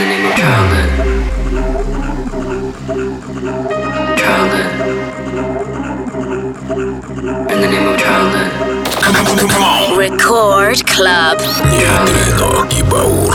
Record Club. Neutrino и Баур.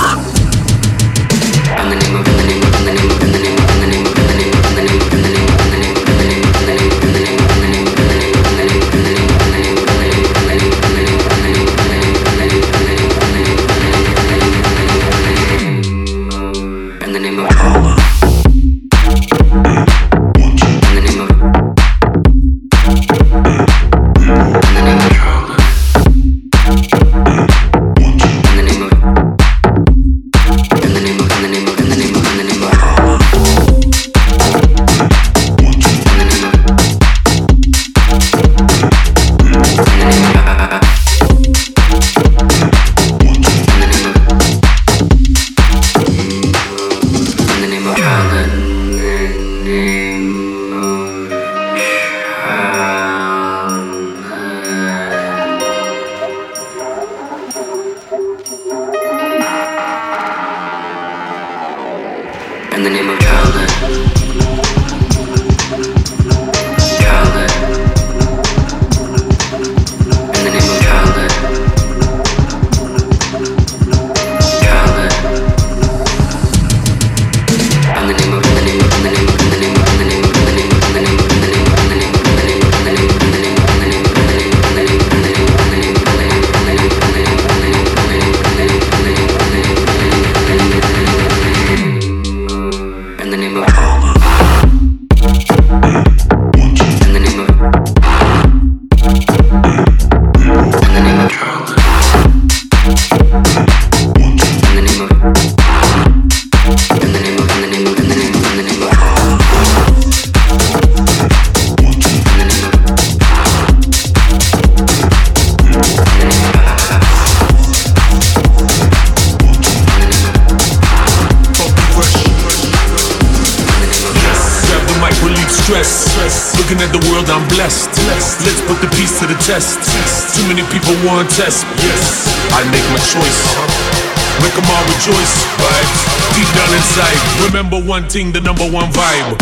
Looking at the world, I'm blessed. Let's put the peace to the test. Too many people want test. Yes, I make my choice. Make them all rejoice. Vibes deep down inside. Remember one thing, the number one vibe.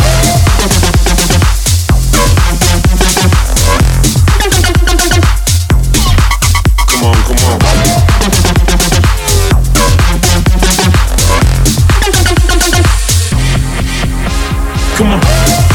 Come on, come on. Come on.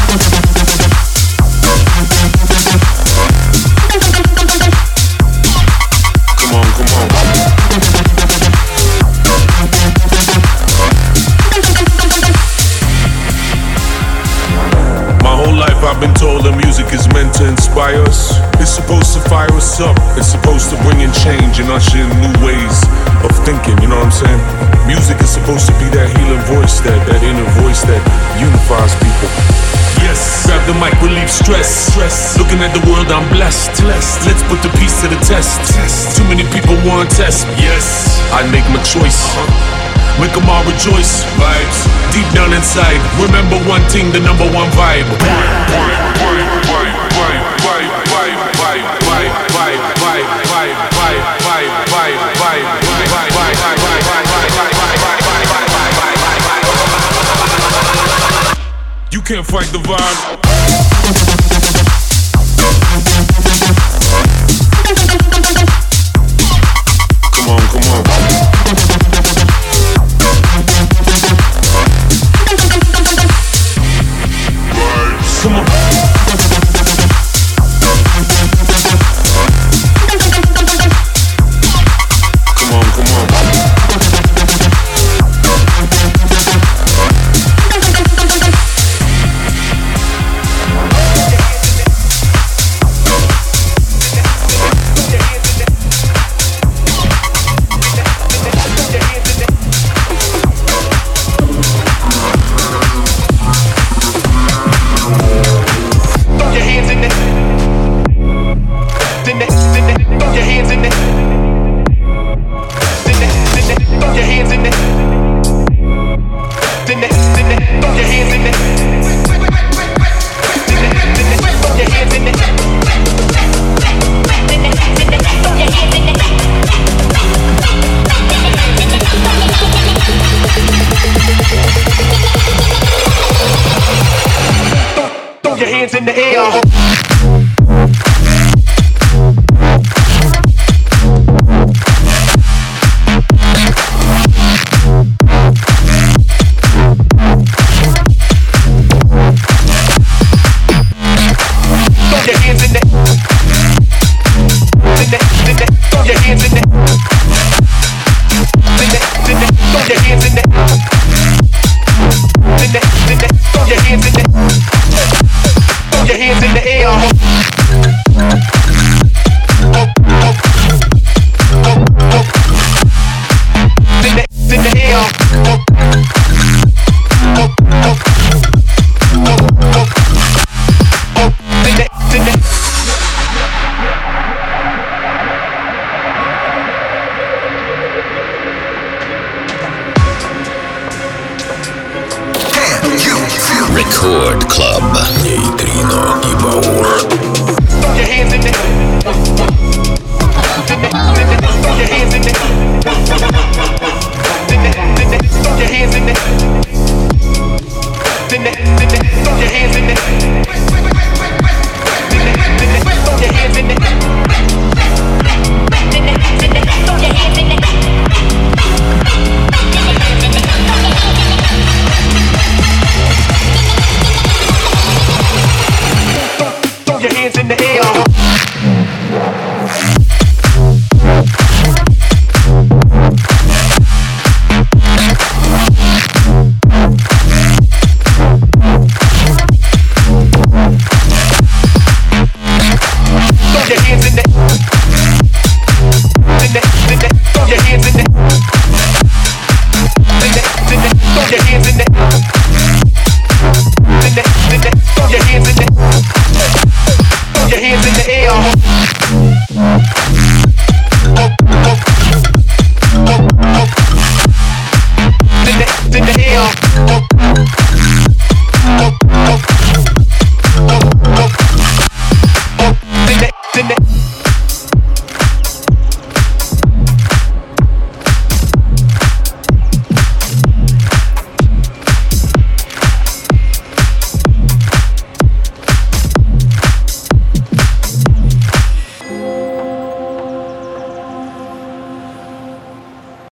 I've been told that music is meant to inspire us. It's supposed to fire us up. It's supposed to bring in change and usher in new ways of thinking, you know what I'm saying? Music is supposed to be that healing voice, that inner voice that unifies people. Yes, grab the mic, relieve stress. Looking at the world, I'm blessed. Let's put the peace to the test. Too many people want test. Yes, I make my choice. Make them all rejoice. Vibes deep down inside. Remember one thing, the number one vibe. You can't fight the vibe. Come on, come on. Come on. Come on, come on. hands in the air.